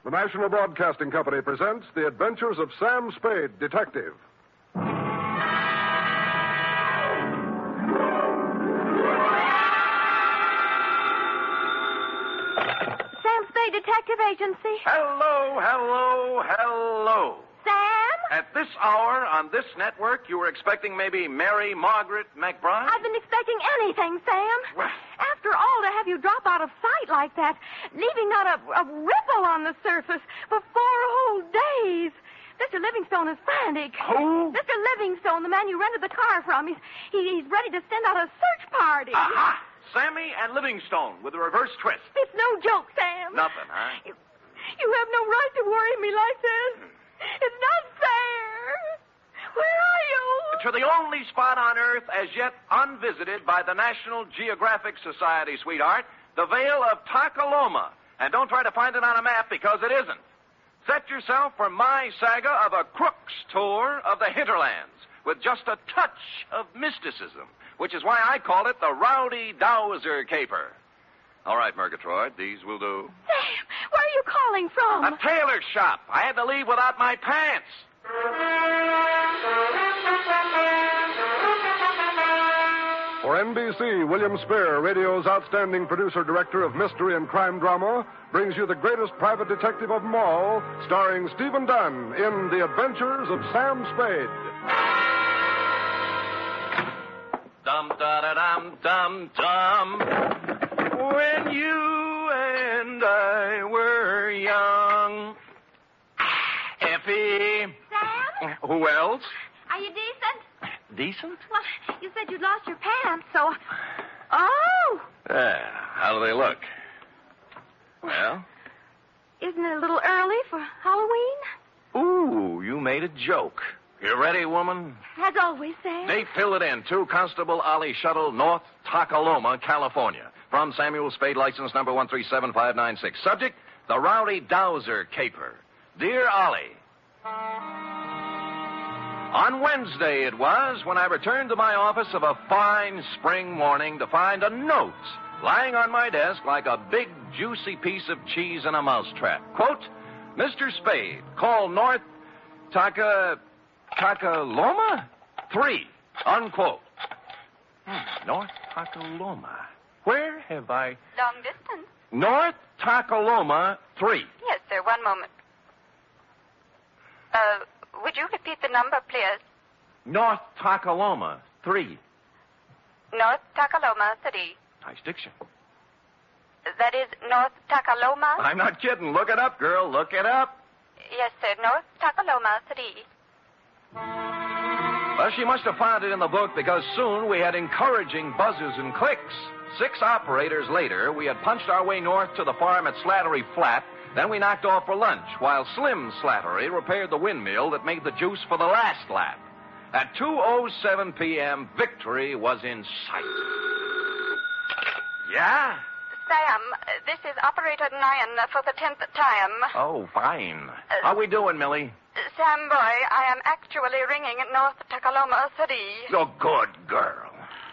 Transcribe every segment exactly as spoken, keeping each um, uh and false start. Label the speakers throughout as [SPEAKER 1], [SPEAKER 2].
[SPEAKER 1] The National Broadcasting Company presents The Adventures of Sam Spade, Detective.
[SPEAKER 2] Sam Spade Detective Agency.
[SPEAKER 3] Hello, hello, hello.
[SPEAKER 2] Sam?
[SPEAKER 3] At this hour on this network, you were expecting maybe Mary Margaret McBride?
[SPEAKER 2] I've been expecting anything, Sam.
[SPEAKER 3] Well.
[SPEAKER 2] After all, to have you drop out of sight like that, leaving not a, a ripple on the surface for four whole days. Mister Livingstone is frantic.
[SPEAKER 3] Who?
[SPEAKER 2] Mister Livingstone, the man you rented the car from. He's, he, he's ready to send out a search party.
[SPEAKER 3] Aha! Sammy and Livingstone with a reverse twist.
[SPEAKER 2] It's no joke, Sam.
[SPEAKER 3] Nothing, huh?
[SPEAKER 2] You, you have no right to worry me like this. It's not fair. Where are you?
[SPEAKER 3] To the only spot on Earth as yet unvisited by the National Geographic Society, sweetheart, the Vale of Takaloma. And don't try to find it on a map because it isn't. Set yourself for my saga of a crook's tour of the hinterlands with just a touch of mysticism, which is why I call it the Rowdy Dowser Caper. All right, Murgatroyd, these will do.
[SPEAKER 2] Sam, where are you calling from?
[SPEAKER 3] A tailor shop. I had to leave without my pants.
[SPEAKER 1] For N B C, William Spear, radio's outstanding producer-director of mystery and crime drama, brings you the greatest private detective of them all, starring Stephen Dunn in The Adventures of Sam Spade.
[SPEAKER 3] Dum-da-da-dum-dum-dum. When you and I were young. Effie.
[SPEAKER 2] Sam?
[SPEAKER 3] Who else?
[SPEAKER 2] Are you decent?
[SPEAKER 3] Decent?
[SPEAKER 2] Well, you said you'd lost your pants, so... Oh!
[SPEAKER 3] Yeah, how do they look? Well?
[SPEAKER 2] Isn't it a little early for Halloween?
[SPEAKER 3] Ooh, you made a joke. You ready, woman?
[SPEAKER 2] As always, Sam.
[SPEAKER 3] Date, fill it in. To Constable Ollie Shuttle, North Takaloma, California. From Samuel Spade, license number one three seven five nine six. Subject, the Rowdy Dowser Caper. Dear Ollie, on Wednesday it was when I returned to my office of a fine spring morning to find a note lying on my desk like a big, juicy piece of cheese in a mousetrap. Quote, Mister Spade, call North Taka... Takaloma? Three. Unquote. Hmm, North Takaloma. Where have I...
[SPEAKER 4] Long distance.
[SPEAKER 3] North Takaloma, three.
[SPEAKER 4] Yes, sir. One moment. Uh, would you repeat the number, please?
[SPEAKER 3] North Takaloma, three.
[SPEAKER 4] North Takaloma, three.
[SPEAKER 3] Nice diction.
[SPEAKER 4] That is North Takaloma?
[SPEAKER 3] I'm not kidding. Look it up, girl. Look it up.
[SPEAKER 4] Yes, sir. North Takaloma, three.
[SPEAKER 3] Well, she must have found it in the book because soon we had encouraging buzzes and clicks. Six operators later, we had punched our way north to the farm at Slattery Flat. Then we knocked off for lunch, while Slim Slattery repaired the windmill that made the juice for the last lap. At two oh seven p.m., victory was in sight. Yeah?
[SPEAKER 4] Sam, this is Operator Nyan for the tenth time.
[SPEAKER 3] Oh, fine. How we doing, Millie?
[SPEAKER 4] Sam, boy, I am actually ringing North Takaloma, three.
[SPEAKER 3] Oh, good girl.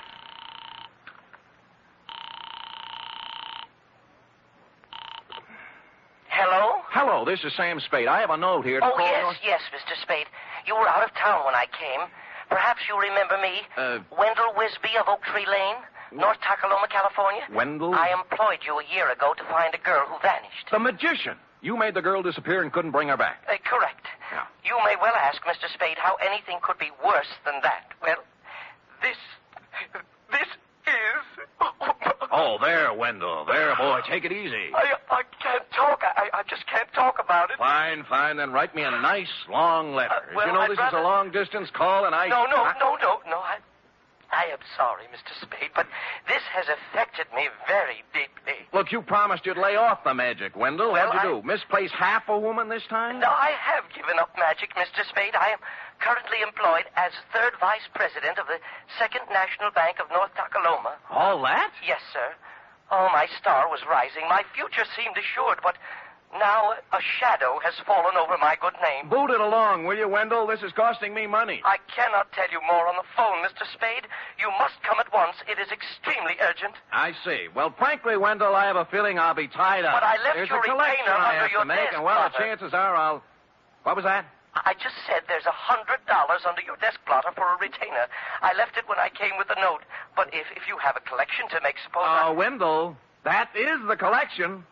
[SPEAKER 5] Hello?
[SPEAKER 3] Hello, this is Sam Spade. I have a note here to
[SPEAKER 5] Oh,
[SPEAKER 3] call
[SPEAKER 5] yes,
[SPEAKER 3] North...
[SPEAKER 5] yes, Mister Spade. You were out of town when I came. Perhaps you remember me.
[SPEAKER 3] Uh...
[SPEAKER 5] Wendell Wisby of Oak Tree Lane, North Takaloma, California.
[SPEAKER 3] Wendell?
[SPEAKER 5] I employed you a year ago to find a girl who vanished.
[SPEAKER 3] The magician. You made the girl disappear and couldn't bring her back.
[SPEAKER 5] Uh, correct.
[SPEAKER 3] Yeah.
[SPEAKER 5] You may well ask, Mister Spade, how anything could be worse than that. Well, this... This is...
[SPEAKER 3] Oh, there, Wendell. There, boy. Take it easy.
[SPEAKER 5] I, I can't talk. I, I just can't talk about it.
[SPEAKER 3] Fine, fine. Then write me a nice, long letter.
[SPEAKER 5] Uh, well,
[SPEAKER 3] you know,
[SPEAKER 5] I'd
[SPEAKER 3] this
[SPEAKER 5] rather...
[SPEAKER 3] is a long-distance call, and I...
[SPEAKER 5] No, no,
[SPEAKER 3] I...
[SPEAKER 5] no, no, no. I, I am sorry, Mister Spade, but this has affected me very deeply.
[SPEAKER 3] Look, you promised you'd lay off the magic, Wendell.
[SPEAKER 5] Well,
[SPEAKER 3] What'd you
[SPEAKER 5] I...
[SPEAKER 3] do? Misplace half a woman this time?
[SPEAKER 5] No, I have given up magic, Mister Spade. I am currently employed as third vice president of the Second National Bank of North Takaloma.
[SPEAKER 3] All that?
[SPEAKER 5] Yes, sir. Oh, my star was rising. My future seemed assured, but Now a shadow has fallen over my good name.
[SPEAKER 3] Boot it along, will you, Wendell? This is costing me money.
[SPEAKER 5] I cannot tell you more on the phone, Mister Spade. You must come at once. It is extremely urgent.
[SPEAKER 3] I see. Well, frankly, Wendell, I have a feeling I'll be tied up.
[SPEAKER 5] But I left
[SPEAKER 3] There's
[SPEAKER 5] your
[SPEAKER 3] a collection
[SPEAKER 5] retainer
[SPEAKER 3] I
[SPEAKER 5] under
[SPEAKER 3] have
[SPEAKER 5] your
[SPEAKER 3] to make,
[SPEAKER 5] desk,
[SPEAKER 3] and well, the
[SPEAKER 5] Potter.
[SPEAKER 3] chances are I'll... What was that?
[SPEAKER 5] I just said there's a hundred dollars under your desk blotter for a retainer. I left it when I came with the note. But if, if you have a collection to make, suppose
[SPEAKER 3] Oh,
[SPEAKER 5] I...
[SPEAKER 3] Wendell, that is the collection.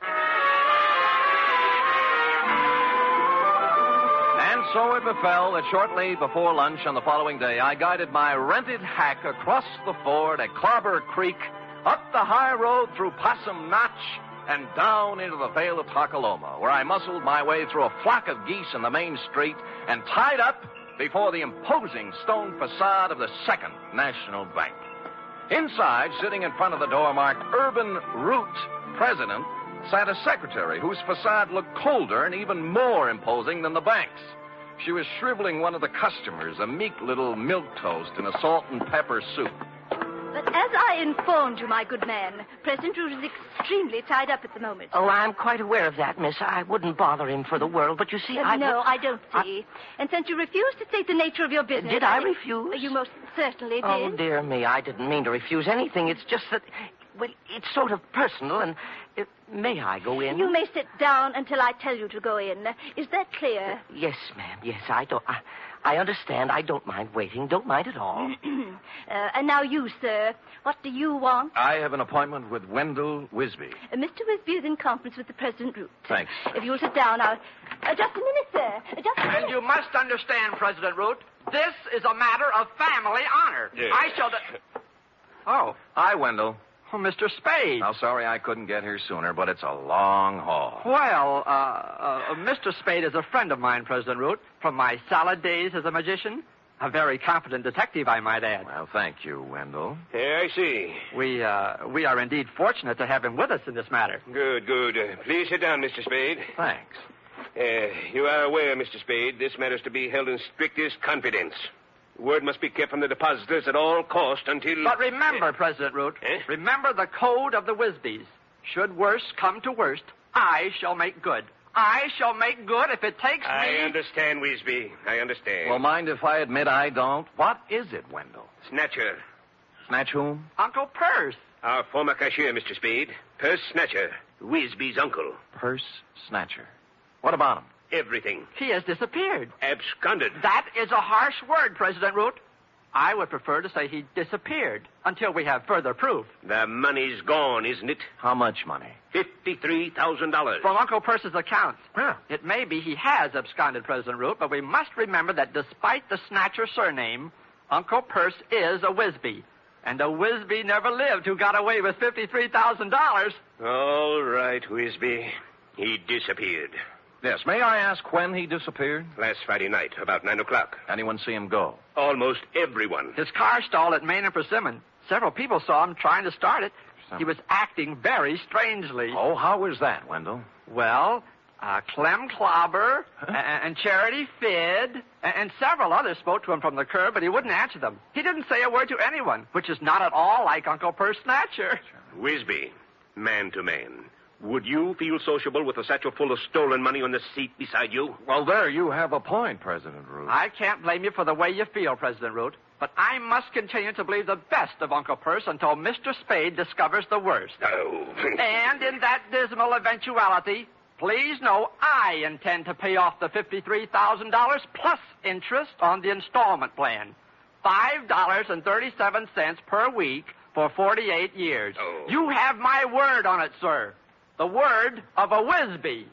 [SPEAKER 3] And so it befell that shortly before lunch on the following day, I guided my rented hack across the ford at Clobber Creek, up the high road through Possum Notch, and down into the Vale of Takaloma, where I muscled my way through a flock of geese in the main street and tied up before the imposing stone facade of the Second National Bank. Inside, sitting in front of the door marked Urban Root President, sat a secretary whose facade looked colder and even more imposing than the bank's. She was shriveling one of the customers, a meek little milk toast in a salt and pepper soup.
[SPEAKER 2] But as I informed you, my good man, President Root is extremely tied up at the moment.
[SPEAKER 5] Oh, I'm quite aware of that, miss. I wouldn't bother him for the world, but you see,
[SPEAKER 2] Uh,
[SPEAKER 5] I...
[SPEAKER 2] no, I don't see. And since you refused to state the nature of your business...
[SPEAKER 5] Did I refuse?
[SPEAKER 2] You most certainly did.
[SPEAKER 5] Oh, dear me, I didn't mean to refuse anything. It's just that, well, it's sort of personal, and uh, may I go in?
[SPEAKER 2] You may sit down until I tell you to go in. Is that clear?
[SPEAKER 5] Yes, ma'am. Yes, I don't... I, I understand. I don't mind waiting. Don't mind at all.
[SPEAKER 2] uh, and now you, sir. What do you want?
[SPEAKER 3] I have an appointment with Wendell Wisby.
[SPEAKER 2] Uh, Mister Wisby is in conference with the President Root.
[SPEAKER 3] Thanks.
[SPEAKER 2] If you'll sit down, I'll... Uh, just a minute, sir. Uh, just a minute.
[SPEAKER 6] And you must understand, President Root, this is a matter of family honor.
[SPEAKER 3] Yes.
[SPEAKER 6] I shall... De- oh,
[SPEAKER 3] Hi, Wendell.
[SPEAKER 6] oh, Mister Spade.
[SPEAKER 3] Now, sorry I couldn't get here sooner, but it's a long haul.
[SPEAKER 6] Well, uh, uh, Mister Spade is a friend of mine, President Root, from my salad days as a magician. A very competent detective, I might add.
[SPEAKER 3] Well, thank you, Wendell.
[SPEAKER 7] Yeah, I see.
[SPEAKER 6] We, uh, we are indeed fortunate to have him with us in this matter.
[SPEAKER 7] Good, good. Uh, please sit down, Mister Spade.
[SPEAKER 3] Thanks.
[SPEAKER 7] Uh, you are aware, Mister Spade, this matter is to be held in strictest confidence. Word must be kept from the depositors at all cost until...
[SPEAKER 6] But remember, President Root,
[SPEAKER 7] Eh?
[SPEAKER 6] remember the code of the Wisbys. Should worst come to worst, I shall make good. I shall make good if it takes
[SPEAKER 7] I
[SPEAKER 6] me...
[SPEAKER 7] understand, Weesby. I understand.
[SPEAKER 3] Well, mind if I admit I don't? What is it, Wendell?
[SPEAKER 7] Snatcher.
[SPEAKER 3] Snatch whom?
[SPEAKER 6] Uncle Purse.
[SPEAKER 7] Our former cashier, Mister Spade. Purse Snatcher. Weesby's uncle.
[SPEAKER 3] Purse Snatcher. What about him?
[SPEAKER 7] Everything.
[SPEAKER 6] He has disappeared.
[SPEAKER 7] Absconded.
[SPEAKER 6] That is a harsh word, President Root. I would prefer to say he disappeared until we have further proof.
[SPEAKER 7] The money's gone, isn't it?
[SPEAKER 3] How much money?
[SPEAKER 7] Fifty-three thousand dollars.
[SPEAKER 6] From Uncle Purse's accounts.
[SPEAKER 3] Yeah.
[SPEAKER 6] It may be he has absconded, President Root, but we must remember that despite the Snatcher surname, Uncle Purse is a Wisby. And a Wisby never lived who got away with fifty-three thousand dollars.
[SPEAKER 7] All right, Weesby. He disappeared.
[SPEAKER 3] Yes, may I ask when he disappeared?
[SPEAKER 7] Last Friday night, about nine o'clock.
[SPEAKER 3] Anyone see him go?
[SPEAKER 7] Almost everyone.
[SPEAKER 6] His car stalled at Main and Persimmon. Several people saw him trying to start it. He was acting very strangely.
[SPEAKER 3] Oh, how was that, Wendell?
[SPEAKER 6] Well, uh, Clem Clobber
[SPEAKER 3] Huh?
[SPEAKER 6] and, and Charity Fidd and, and several others spoke to him from the curb, but he wouldn't answer them. He didn't say a word to anyone, which is not at all like Uncle Purse Snatcher.
[SPEAKER 7] Wisby, man to man. Would you feel sociable with a satchel full of stolen money on the seat beside you?
[SPEAKER 3] Well, there you have a point, President Root.
[SPEAKER 6] I can't blame you for the way you feel, President Root, but I must continue to believe the best of Uncle Purse until Mister Spade discovers the worst.
[SPEAKER 7] Oh.
[SPEAKER 6] And in that dismal eventuality, please know I intend to pay off the fifty-three thousand dollars plus interest on the installment plan. five dollars and thirty-seven cents per week for forty-eight years.
[SPEAKER 7] Oh.
[SPEAKER 6] You have my word on it, sir. The word of a Wisby.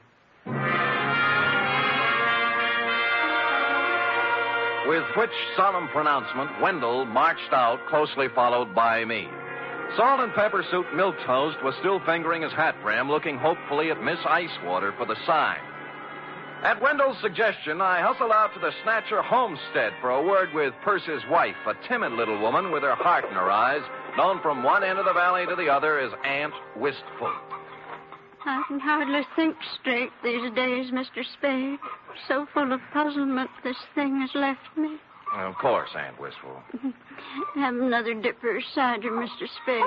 [SPEAKER 3] With which solemn pronouncement, Wendell marched out, closely followed by me. Salt and Pepper Suit Milktoast was still fingering his hat brim, looking hopefully at Miss Icewater for the sign. At Wendell's suggestion, I hustled out to the Snatcher homestead for a word with Percy's wife, a timid little woman with her heart in her eyes, known from one end of the valley to the other as Aunt Wistful.
[SPEAKER 8] I can hardly think straight these days, Mister Spade. So full of puzzlement this thing has left me.
[SPEAKER 3] Of course, Aunt Wistful.
[SPEAKER 8] Have another dipper cider, Mister Spade.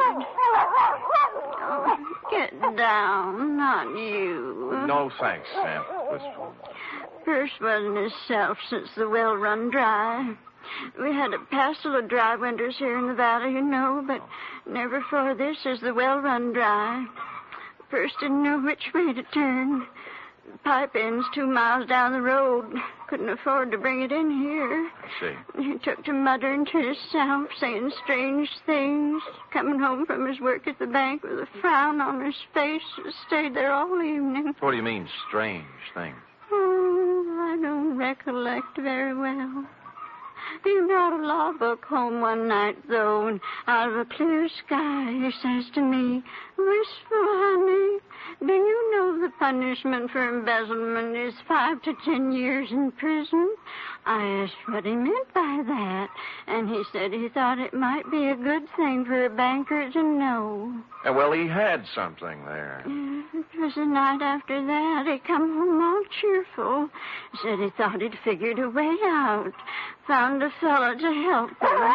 [SPEAKER 8] Oh, get down, not you.
[SPEAKER 3] No thanks, Aunt Wistful.
[SPEAKER 8] Perce wasn't himself since the well run dry. We had a passel of dry winters here in the valley, you know, but never for this as the well run dry. Perce didn't know which way to turn. The pipe end's two miles down the road. Couldn't afford to bring it in here.
[SPEAKER 3] I see.
[SPEAKER 8] He took to muttering to himself, saying strange things. Coming home from his work at the bank with a frown on his face, and stayed there all evening.
[SPEAKER 3] What do you mean, strange things?
[SPEAKER 8] Oh, I don't recollect very well. He brought a law book home one night, though, and out of a clear sky, he says to me, "Wistful, honey, do you know the punishment for embezzlement is five to ten years in prison?" I asked what he meant by that, and he said he thought it might be a good thing for a banker to know.
[SPEAKER 3] Uh, well, he had something there.
[SPEAKER 8] It was the night after that. He come home all cheerful. Said he thought he'd figured a way out. Found a fellow to help him.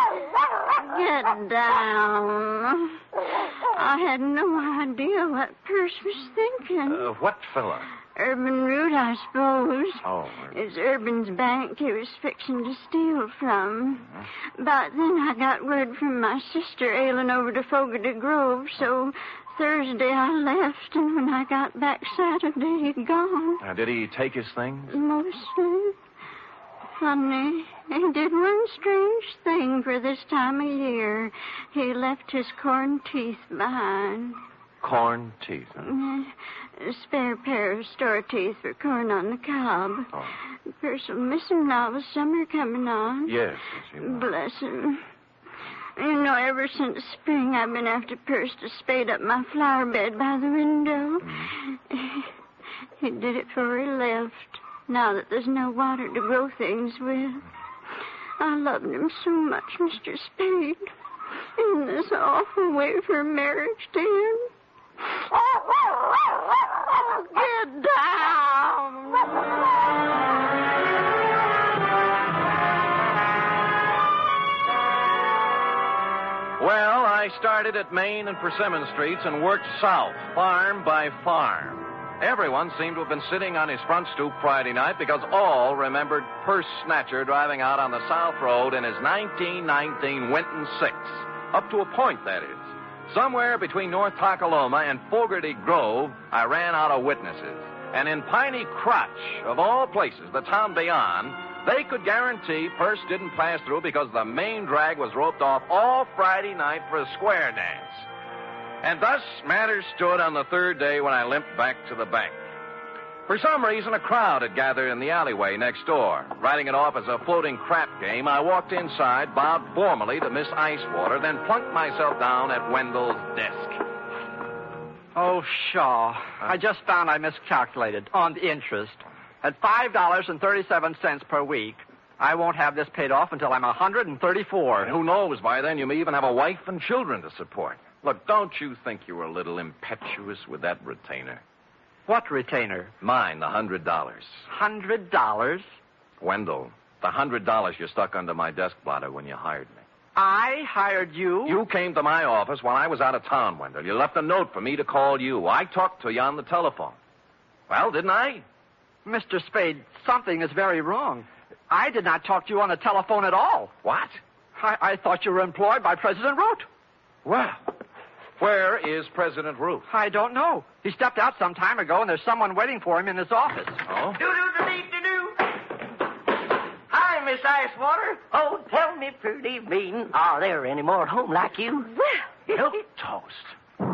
[SPEAKER 8] Get down. I had no idea what Perce was thinking.
[SPEAKER 3] Uh, what fella?
[SPEAKER 8] Urban Root, I suppose.
[SPEAKER 3] Oh.
[SPEAKER 8] It's Urban's bank he was fixing to steal from.
[SPEAKER 3] Mm-hmm.
[SPEAKER 8] But then I got word from my sister ailing over to Fogarty Grove, so Thursday I left, and when I got back Saturday, he'd gone.
[SPEAKER 3] Uh, did he take his things?
[SPEAKER 8] Mostly. Funny. He did one strange thing for this time of year. He left his corn teeth behind.
[SPEAKER 3] Corn teeth, huh?
[SPEAKER 8] A spare pair of store teeth for corn on the cob.
[SPEAKER 3] Oh.
[SPEAKER 8] Perce will miss him now with summer coming on.
[SPEAKER 3] Yes, yes, he will.
[SPEAKER 8] Bless him. You know, ever since spring, I've been after Perce to spade up my flower bed by the window. Mm. He did it before he left, now that there's no water to grow things with. I loved him so much, Mister Spade. In this awful way for marriage to him. Get down!
[SPEAKER 3] Well, I started at Main and Persimmon Streets and worked south, farm by farm. Everyone seemed to have been sitting on his front stoop Friday night because all remembered Perce Snatcher driving out on the South Road in his nineteen nineteen Winton six. Up to a point, that is. Somewhere between North Takaloma and Fogarty Grove, I ran out of witnesses. And in Piney Crotch, of all places, the town beyond, they could guarantee Perce didn't pass through because the main drag was roped off all Friday night for a square dance. And thus matters stood on the third day when I limped back to the bank. For some reason, a crowd had gathered in the alleyway next door. Writing it off as a floating crap game, I walked inside, bowed formally to Miss Icewater, then plunked myself down at Wendell's desk.
[SPEAKER 6] Oh, Shaw. Huh? I just found I miscalculated on the interest. At five dollars and thirty-seven cents per week, I won't have this paid off until I'm one hundred thirty-four.
[SPEAKER 3] And who knows, by then you may even have a wife and children to support. Look, don't you think you were a little impetuous with that retainer?
[SPEAKER 6] What retainer?
[SPEAKER 3] Mine, the hundred dollars.
[SPEAKER 6] Hundred dollars?
[SPEAKER 3] Wendell, the hundred dollars you stuck under my desk blotter when you hired me.
[SPEAKER 6] I hired you?
[SPEAKER 3] You came to my office while I was out of town, Wendell. You left a note for me to call you. I talked to you on the telephone. Well, didn't I?
[SPEAKER 6] Mister Spade, something is very wrong. I did not talk to you on the telephone at all.
[SPEAKER 3] What?
[SPEAKER 6] I, I thought you were employed by President Root.
[SPEAKER 3] Well, where is President Root?
[SPEAKER 6] I don't know. He stepped out some time ago, and there's someone waiting for him in his office.
[SPEAKER 3] Oh?
[SPEAKER 5] Do-do-do-do-do-do. Hi, Miss Icewater. Oh, tell me, pretty mean, are there any more at home like you?
[SPEAKER 3] Milk toast.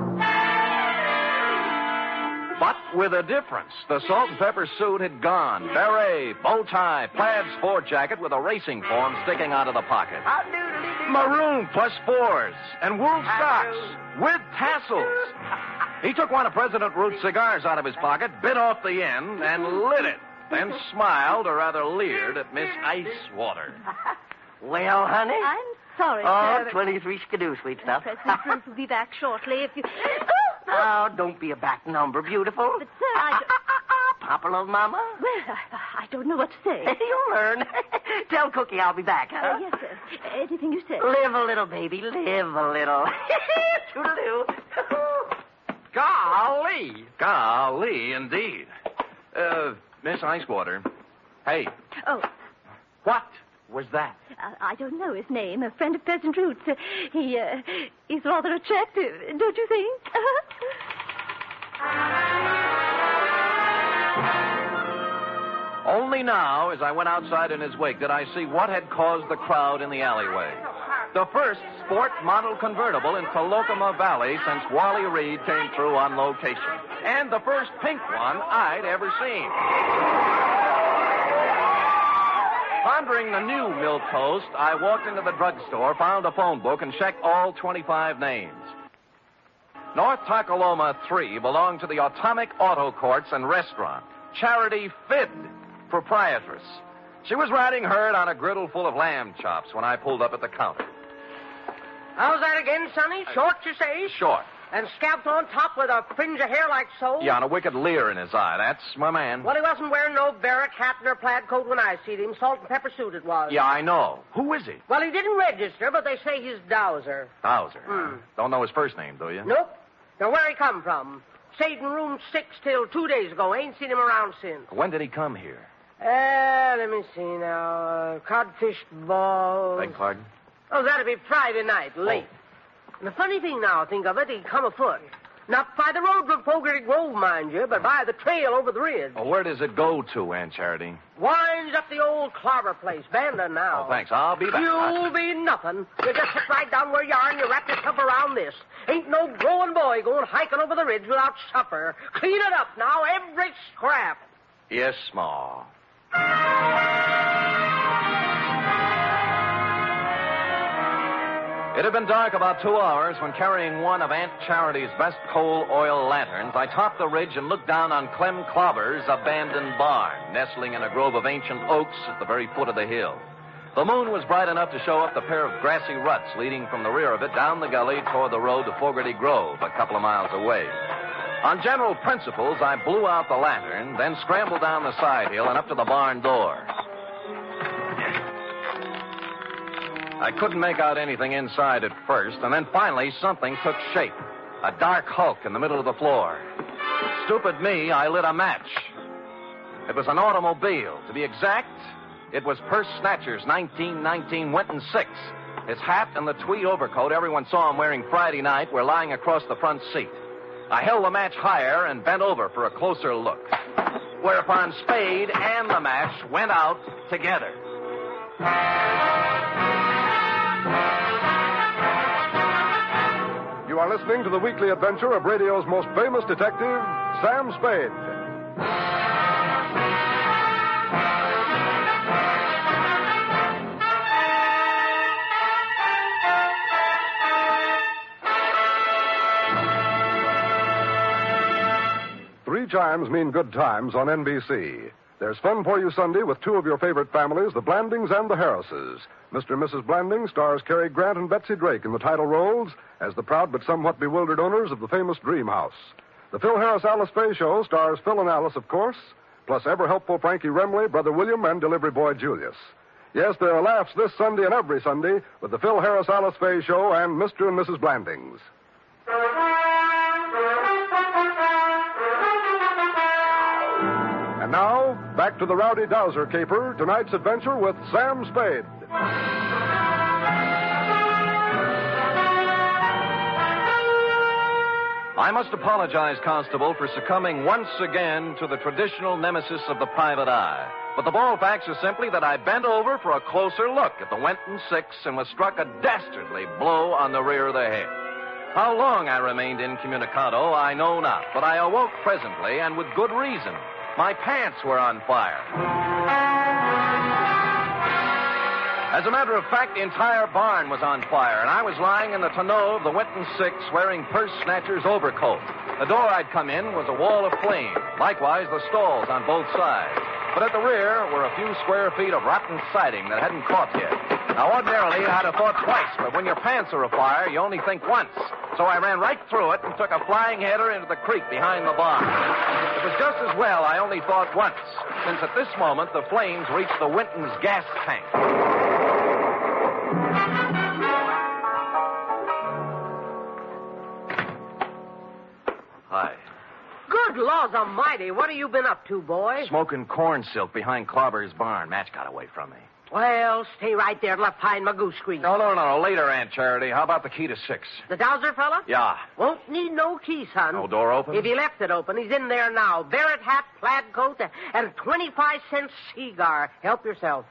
[SPEAKER 3] But with a difference. The salt and pepper suit had gone. Beret, bow tie, plaid sport jacket with a racing form sticking out of the pocket. Maroon plus fours and wool socks with tassels. He took one of President Root's cigars out of his pocket, bit off the end, and lit it. Then smiled, or rather leered, at Miss Icewater.
[SPEAKER 5] Well, honey?
[SPEAKER 2] I'm sorry,
[SPEAKER 5] Oh,
[SPEAKER 2] sir.
[SPEAKER 5] twenty-three skidoo, sweet stuff.
[SPEAKER 2] President Root will be back shortly if you...
[SPEAKER 5] Oh, don't be a back number, beautiful.
[SPEAKER 2] But, sir, I...
[SPEAKER 5] Ah, ah, ah, ah, pop Copperloaf, Mama?
[SPEAKER 2] Well, I, I don't know what to say.
[SPEAKER 5] You'll learn. Tell Cookie I'll be back, huh?
[SPEAKER 2] Uh, yes, sir. Anything you say.
[SPEAKER 5] Live a little, baby. Live a little. Toodaloo.
[SPEAKER 3] Golly. Golly, indeed. Uh, Miss Icewater. Hey.
[SPEAKER 2] Oh.
[SPEAKER 3] What was that?
[SPEAKER 2] Uh, I don't know his name. A friend of Pheasant Roots. Uh, he, uh, he's rather attractive, don't you think?
[SPEAKER 3] Only now, as I went outside in his wake, did I see what had caused the crowd in the alleyway. The first sport model convertible in Tolokema Valley since Wally Reed came through on location. And the first pink one I'd ever seen. Pondering the new milk toast, I walked into the drugstore, found a phone book, and checked all twenty-five names. North Takaloma three belonged to the Atomic Auto Courts and Restaurant. Charity Fidd, proprietress. She was riding herd on a griddle full of lamb chops when I pulled up at the counter.
[SPEAKER 9] How's that again, Sonny? Short, you say?
[SPEAKER 3] Short.
[SPEAKER 9] And scalped on top with a fringe of hair like so?
[SPEAKER 3] Yeah, and a wicked leer in his eye. That's my man.
[SPEAKER 9] Well, he wasn't wearing no barrack hat nor plaid coat when I seen him. Salt and pepper suit it was.
[SPEAKER 3] Yeah, I know. Who is he?
[SPEAKER 9] Well, he didn't register, but they say he's Dowser.
[SPEAKER 3] Dowser.
[SPEAKER 9] Hmm.
[SPEAKER 3] Don't know his first name, do you?
[SPEAKER 9] Nope. Now, where he come from? Stayed in room six till two days ago. Ain't seen him around since.
[SPEAKER 3] When did he come here?
[SPEAKER 9] Uh, let me see now. Uh, codfish ball.
[SPEAKER 3] Beg pardon?
[SPEAKER 9] Oh, that'd be Friday night, late.
[SPEAKER 3] Oh.
[SPEAKER 9] And the funny thing now, think of it, he come afoot. Not by the road from Fogarty Grove, mind you, but by the trail over the ridge.
[SPEAKER 3] Oh, where does it go to, Aunt Charity?
[SPEAKER 9] Winds up the old Clobber place, Bandon now.
[SPEAKER 3] Oh, thanks. I'll be back.
[SPEAKER 9] You'll be nothing. You just sit right down where you are and you wrap yourself around this. Ain't no growing boy going hiking over the ridge without supper. Clean it up now, every scrap.
[SPEAKER 3] Yes, Ma. It had been dark about two hours when, carrying one of Aunt Charity's best coal oil lanterns, I topped the ridge and looked down on Clem Clobber's abandoned barn, nestling in a grove of ancient oaks at the very foot of the hill. The moon was bright enough to show up the pair of grassy ruts leading from the rear of it down the gully toward the road to Fogarty Grove, a couple of miles away. On general principles, I blew out the lantern, then scrambled down the side hill and up to the barn door. I couldn't make out anything inside at first, and then finally something took shape. A dark hulk in the middle of the floor. Stupid me, I lit a match. It was an automobile. To be exact, it was Purse Snatcher's nineteen nineteen Winton six. His hat and the tweed overcoat everyone saw him wearing Friday night were lying across the front seat. I held the match higher and bent over for a closer look. Whereupon Spade and the match went out together.
[SPEAKER 1] You are listening to the weekly adventure of radio's most famous detective, Sam Spade. Three chimes mean good times on N B C. There's fun for you Sunday with two of your favorite families, the Blandings and the Harrises. Mister and Missus Blanding stars Cary Grant and Betsy Drake in the title roles as the proud but somewhat bewildered owners of the famous Dream House. The Phil Harris Alice Faye Show stars Phil and Alice, of course, plus ever-helpful Frankie Remley, Brother William, and delivery boy Julius. Yes, there are laughs this Sunday and every Sunday with the Phil Harris Alice Faye Show and Mister and Missus Blandings. And now, back to the Rowdy Dowser caper, tonight's adventure with Sam Spade.
[SPEAKER 3] I must apologize, Constable, for succumbing once again to the traditional nemesis of the private eye. But the bald facts are simply that I bent over for a closer look at the Winton six and was struck a dastardly blow on the rear of the head. How long I remained incommunicado, I know not, but I awoke presently, and with good reason. My pants were on fire. As a matter of fact, the entire barn was on fire, and I was lying in the tonneau of the Winton six wearing Purse Snatcher's overcoat. The door I'd come in was a wall of flame, likewise the stalls on both sides. But at the rear were a few square feet of rotten siding that hadn't caught yet. Now, ordinarily, I'd have thought twice, but when your pants are afire, you only think once. So I ran right through it and took a flying header into the creek behind the barn. It was just as well I only thought once, since at this moment the flames reached the Winton's gas tank. Hi.
[SPEAKER 9] Good laws almighty, what have you been up to, boy?
[SPEAKER 3] Smoking corn silk behind Clobber's barn. Match got away from me.
[SPEAKER 9] Well, stay right there till I find my goose grease.
[SPEAKER 3] No, no, no. Later, Aunt Charity. How about the key to six?
[SPEAKER 9] The Dowser fella?
[SPEAKER 3] Yeah.
[SPEAKER 9] Won't need no key, son.
[SPEAKER 3] No door open?
[SPEAKER 9] If he left it open, he's in there now. Barrett hat, plaid coat, and a twenty-five cent cigar. Help yourself.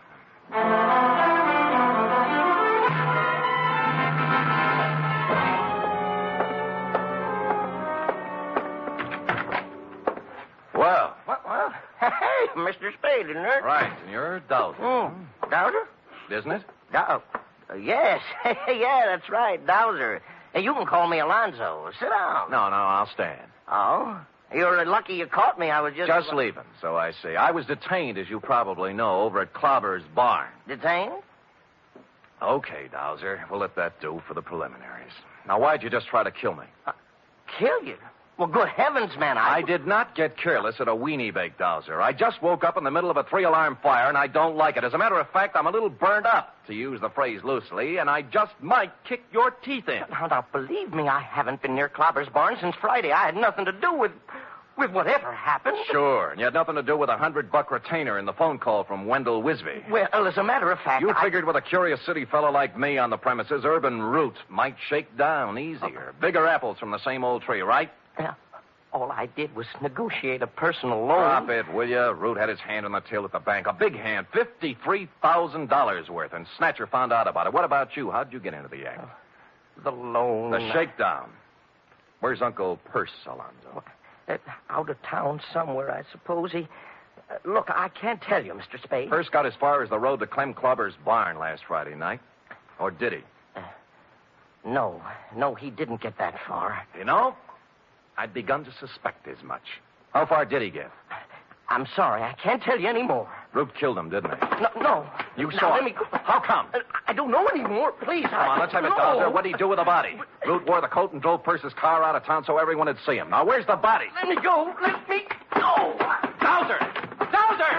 [SPEAKER 3] Well.
[SPEAKER 5] Well, well. Hey, Mister Spade, isn't it?
[SPEAKER 3] Right, and you're Dowser.
[SPEAKER 5] Oh, Dowser?
[SPEAKER 3] Isn't it?
[SPEAKER 5] Dow- uh, yes. Yeah, that's right, Dowser. Hey, you can call me Alonzo. Sit down.
[SPEAKER 3] No, no, I'll stand.
[SPEAKER 5] Oh? You're lucky you caught me. I was just...
[SPEAKER 3] Just leaving, so I see. I was detained, as you probably know, over at Clobber's barn.
[SPEAKER 5] Detained?
[SPEAKER 3] Okay, Dowser. We'll let that do for the preliminaries. Now, why'd you just try to kill me?
[SPEAKER 5] Uh, kill you? Well, good heavens, man, I...
[SPEAKER 3] I did not get careless at a weenie bake, Dowser. I just woke up in the middle of a three-alarm fire, and I don't like it. As a matter of fact, I'm a little burned up, to use the phrase loosely, and I just might kick your teeth in.
[SPEAKER 5] Now, now, believe me, I haven't been near Clobber's barn since Friday. I had nothing to do with... with whatever happened.
[SPEAKER 3] Sure, and you had nothing to do with a hundred-buck retainer in the phone call from Wendell Wisby.
[SPEAKER 5] Well, as a matter of fact,
[SPEAKER 3] You
[SPEAKER 5] I...
[SPEAKER 3] figured with a curious city fellow like me on the premises, Urban Root might shake down easier. Bigger apples from the same old tree, right?
[SPEAKER 5] Yeah. All I did was negotiate a personal loan.
[SPEAKER 3] Drop it, will you? Root had his hand on the till at the bank. A big hand, fifty-three thousand dollars worth, and Snatcher found out about it. What about you? How'd you get into the act?
[SPEAKER 5] The loan.
[SPEAKER 3] The shakedown. Where's Uncle Perce, Alonzo?
[SPEAKER 5] Uh, out of town somewhere, I suppose. He... Uh, look, I can't tell you, Mister Spade.
[SPEAKER 3] Perce got as far as the road to Clem Clobber's barn last Friday night. Or did he?
[SPEAKER 5] Uh, no. No, he didn't get that far.
[SPEAKER 3] You know, I'd begun to suspect as much. How far did he get?
[SPEAKER 5] I'm sorry, I can't tell you any more.
[SPEAKER 3] Root killed him, didn't he?
[SPEAKER 5] No, no.
[SPEAKER 3] You
[SPEAKER 5] Now,
[SPEAKER 3] saw
[SPEAKER 5] let
[SPEAKER 3] it.
[SPEAKER 5] me go.
[SPEAKER 3] How come?
[SPEAKER 5] Uh, I don't know anymore. Please.
[SPEAKER 3] Come on, let's have it,
[SPEAKER 5] no.
[SPEAKER 3] Dowser. What'd he do with the body? Root wore the coat and drove Perce's car out of town so everyone would see him. Now, where's the body?
[SPEAKER 5] Let me go. Let me go.
[SPEAKER 3] Dowser! Dowser!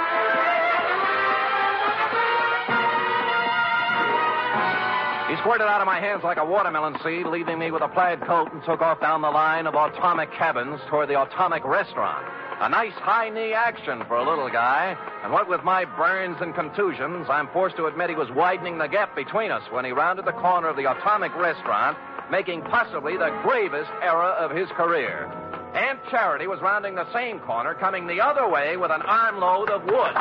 [SPEAKER 3] He squirted out of my hands like a watermelon seed, leaving me with a plaid coat, and took off down the line of atomic cabins toward the atomic restaurant. A nice high-knee action for a little guy. And what with my burns and contusions, I'm forced to admit he was widening the gap between us when he rounded the corner of the atomic restaurant, making possibly the gravest error of his career. Aunt Charity was rounding the same corner, coming the other way with an armload of wood.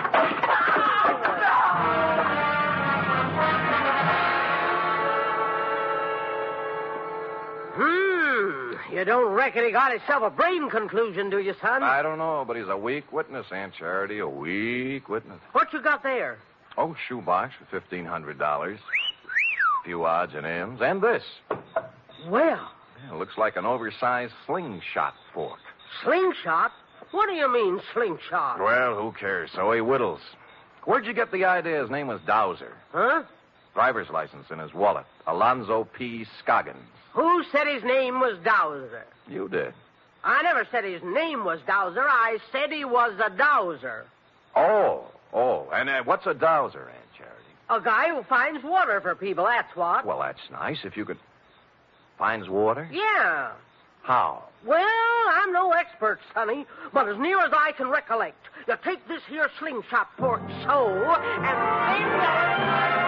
[SPEAKER 9] Hmm. You don't reckon he got himself a brain conclusion, do you, son?
[SPEAKER 3] I don't know, but he's a weak witness, Aunt Charity, a weak witness.
[SPEAKER 9] What you got there?
[SPEAKER 3] Oh, shoebox for fifteen hundred dollars. A few odds and ends. And this.
[SPEAKER 9] Well,
[SPEAKER 3] Yeah, looks like an oversized slingshot fork.
[SPEAKER 9] slingshot? What do you mean, slingshot?
[SPEAKER 3] Well, who cares? So he whittles. Where'd you get the idea his name was Dowser?
[SPEAKER 9] Huh?
[SPEAKER 3] Driver's license in his wallet. Alonzo P. Scoggins.
[SPEAKER 9] Who said his name was Dowser?
[SPEAKER 3] You did.
[SPEAKER 9] I never said his name was Dowser. I said he was a dowser.
[SPEAKER 3] Oh, oh. And uh, what's a dowser, Aunt Charity?
[SPEAKER 9] A guy who finds water for people, that's what.
[SPEAKER 3] Well, that's nice. If you could... Finds water?
[SPEAKER 9] Yeah.
[SPEAKER 3] How?
[SPEAKER 9] Well, I'm no expert, Sonny, but as near as I can recollect, you take this here slingshot fork so, and then...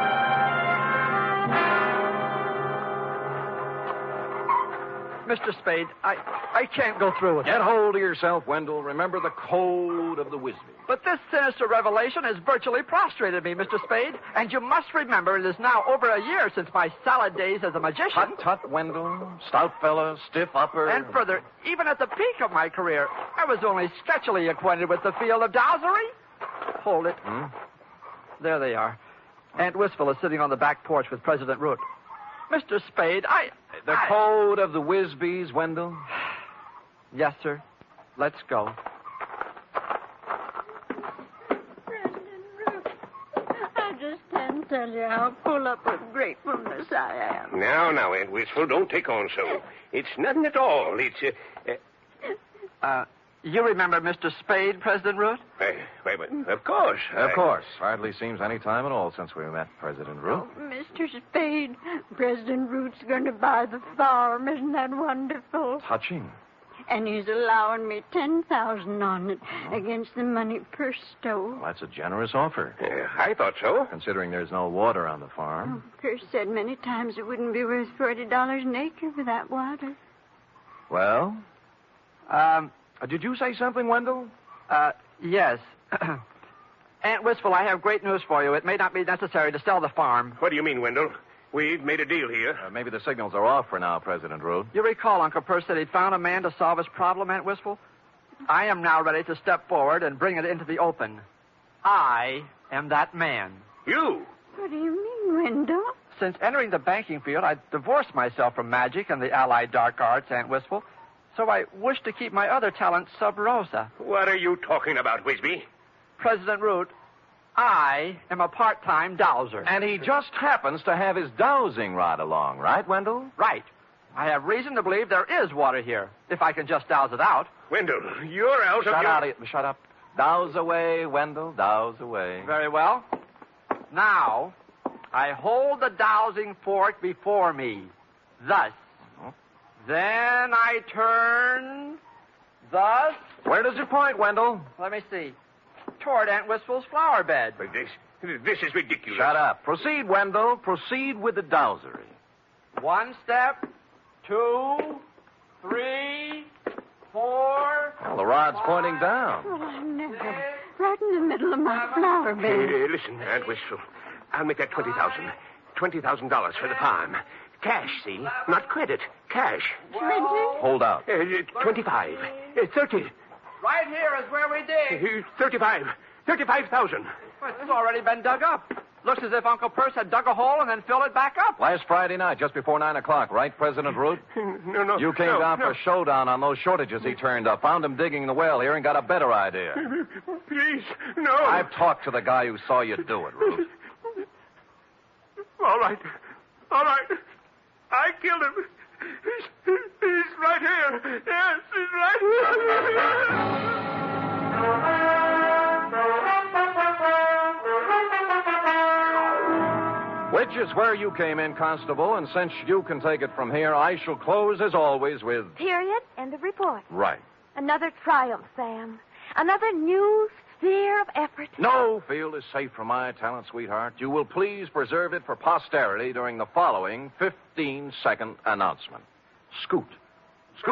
[SPEAKER 6] Mister Spade, I, I can't go through with it.
[SPEAKER 3] Get hold of yourself, Wendell. Remember the code of the Wisby.
[SPEAKER 6] But this sinister revelation has virtually prostrated me, Mister Spade. And you must remember it is now over a year since my salad days as a magician.
[SPEAKER 3] Tut, tut, Wendell. Stout fella, stiff upper.
[SPEAKER 6] And further, even at the peak of my career, I was only sketchily acquainted with the field of dowsery. Hold it.
[SPEAKER 3] Hmm?
[SPEAKER 6] There they are. Aunt Wistful is sitting on the back porch with President Root. Mister Spade, I...
[SPEAKER 3] The
[SPEAKER 6] I...
[SPEAKER 3] code of the Wisbys, Wendell?
[SPEAKER 6] Yes, sir. Let's go.
[SPEAKER 8] Brendan, Ruth, I just can't tell you how full up with gratefulness I am.
[SPEAKER 7] Now, now, Aunt Wistful, don't take on so. It's nothing at all. It's, uh...
[SPEAKER 6] Uh, uh you remember Mister Spade, President Root?
[SPEAKER 7] Uh, wait, wait, of course.
[SPEAKER 10] Of
[SPEAKER 7] I...
[SPEAKER 10] course. Hardly seems any time at all since we met President Root.
[SPEAKER 8] Oh, Mister Spade, President Root's going to buy the farm. Isn't that wonderful?
[SPEAKER 10] Touching.
[SPEAKER 8] And he's allowing me ten thousand on it against the money per stove.
[SPEAKER 10] Well, that's a generous offer.
[SPEAKER 7] Uh, I thought so.
[SPEAKER 10] Considering there's no water on the farm.
[SPEAKER 8] Oh, Percy said many times it wouldn't be worth forty dollars an acre without water.
[SPEAKER 10] Well? Um, did you say something, Wendell?
[SPEAKER 6] Uh, yes. Aunt Wistful, I have great news for you. It may not be necessary to sell the farm.
[SPEAKER 7] What do you mean, Wendell? We've made a deal here.
[SPEAKER 10] Uh, maybe the signals are off for now, President Root.
[SPEAKER 6] You recall Uncle Percy said he'd found a man to solve his problem, Aunt Wistful? I am now ready to step forward and bring it into the open. I am that man.
[SPEAKER 7] You?
[SPEAKER 8] What do you mean, Wendell?
[SPEAKER 6] Since entering the banking field, I divorced myself from magic and the allied dark arts, Aunt Wistful. So I wish to keep my other talents sub rosa.
[SPEAKER 7] What are you talking about, Wisby?
[SPEAKER 6] President Root, I am a part-time dowser.
[SPEAKER 10] And he just happens to have his dowsing rod along, right, Wendell?
[SPEAKER 6] Right. I have reason to believe there is water here, if I can just douse it out.
[SPEAKER 7] Wendell, you're out
[SPEAKER 10] Shut
[SPEAKER 7] of your...
[SPEAKER 10] out, shut up. Douse away, Wendell, douse away.
[SPEAKER 6] Very well. Now, I hold the dowsing fork before me, thus.
[SPEAKER 10] Oh.
[SPEAKER 6] Then I turn, thus.
[SPEAKER 10] Where does it point, Wendell?
[SPEAKER 6] Let me see. Toward Aunt Wistful's flower bed.
[SPEAKER 7] But this, this is ridiculous.
[SPEAKER 10] Shut up. Proceed, Wendell. Proceed with the dowsery.
[SPEAKER 6] One step, two, three, four.
[SPEAKER 10] Well, the rod's
[SPEAKER 6] five,
[SPEAKER 10] pointing down.
[SPEAKER 8] Well, I never. Right in the middle of my flower bed.
[SPEAKER 7] Hey, listen, Aunt Wistful. I'll make that twenty thousand dollars. twenty thousand dollars for the farm. Cash, see? Not credit. Cash.
[SPEAKER 8] Twenty?
[SPEAKER 10] Hold out.
[SPEAKER 7] Uh, twenty-five. Uh, thirty.
[SPEAKER 6] Right here is where we dig.
[SPEAKER 7] Uh, thirty-five. Thirty-five thousand.
[SPEAKER 6] Well, it's already been dug up. Looks as if Uncle Percy had dug a hole and then filled it back up.
[SPEAKER 10] Last Friday night, just before nine o'clock, right, President Root?
[SPEAKER 7] No, no.
[SPEAKER 10] You came
[SPEAKER 7] no,
[SPEAKER 10] down
[SPEAKER 7] no.
[SPEAKER 10] for a showdown on those shortages he turned up. Found him digging the well here and got a better idea.
[SPEAKER 7] Please, no.
[SPEAKER 10] I've talked to the guy who saw you do it, Root.
[SPEAKER 7] All right. All right. I killed him. He's, he's right here. Yes, he's right here.
[SPEAKER 10] Which is where you came in, Constable, and since you can take it from here, I shall close, as always, with...
[SPEAKER 2] Period. End of report.
[SPEAKER 10] Right.
[SPEAKER 2] Another triumph, Sam. Another new sphere of effort.
[SPEAKER 10] No field is safe from my talent, sweetheart. You will please preserve it for posterity during the following fifteen-second announcement. Scoot. Scoot.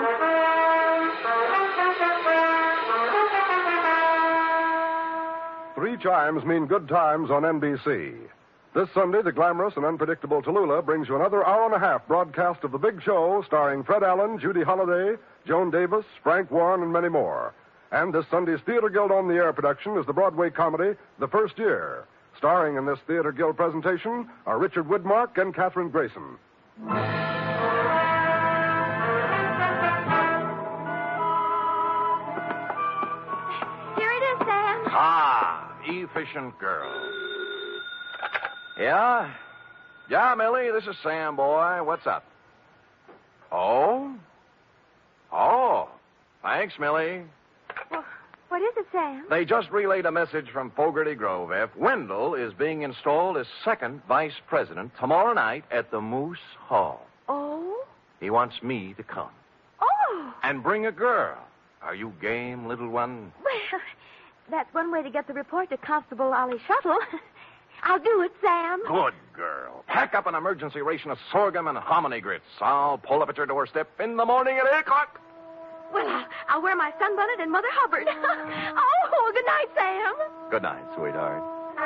[SPEAKER 1] Three chimes mean good times on N B C. This Sunday, the glamorous and unpredictable Tallulah brings you another hour and a half broadcast of The Big Show, starring Fred Allen, Judy Holliday, Joan Davis, Frank Warren, and many more. And this Sunday's Theater Guild on the Air production is the Broadway comedy The First Year. Starring in this Theater Guild presentation are Richard Widmark and Katherine Grayson.
[SPEAKER 2] Here it is, Sam.
[SPEAKER 10] Ah, efficient girl. Yeah? Yeah, Millie, this is Sam, boy. What's up? Oh? Oh. Thanks, Millie.
[SPEAKER 2] Well, what is it, Sam?
[SPEAKER 10] They just relayed a message from Fogarty Grove. F. Wendell is being installed as second vice president tomorrow night at the Moose Hall.
[SPEAKER 2] Oh?
[SPEAKER 10] He wants me to come.
[SPEAKER 2] Oh!
[SPEAKER 10] And bring a girl. Are you game, little one?
[SPEAKER 2] Well, that's one way to get the report to Constable Ollie Shuttle. I'll do it, Sam.
[SPEAKER 10] Good girl. Pack up an emergency ration of sorghum and hominy grits. I'll pull up at your doorstep in the morning at eight o'clock.
[SPEAKER 2] Well, I'll, I'll wear my sunbonnet and Mother Hubbard. Oh, good night, Sam.
[SPEAKER 10] Good night, sweetheart.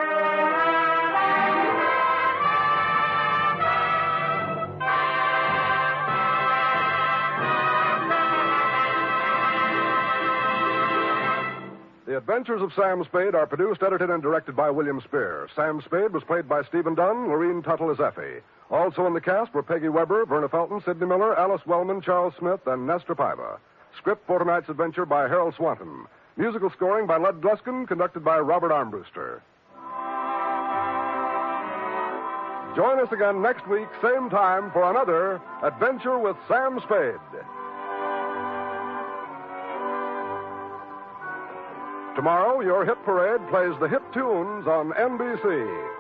[SPEAKER 1] The Adventures of Sam Spade are produced, edited, and directed by William Spear. Sam Spade was played by Stephen Dunn, Lorene Tuttle as Effie. Also in the cast were Peggy Weber, Verna Felton, Sidney Miller, Alice Wellman, Charles Smith, and Nestor Paiva. Script for tonight's adventure by Harold Swanton. Musical scoring by Lud Gluskin, conducted by Robert Armbruster. Join us again next week, same time, for another Adventure with Sam Spade. Tomorrow, your hit parade plays the hit tunes on N B C.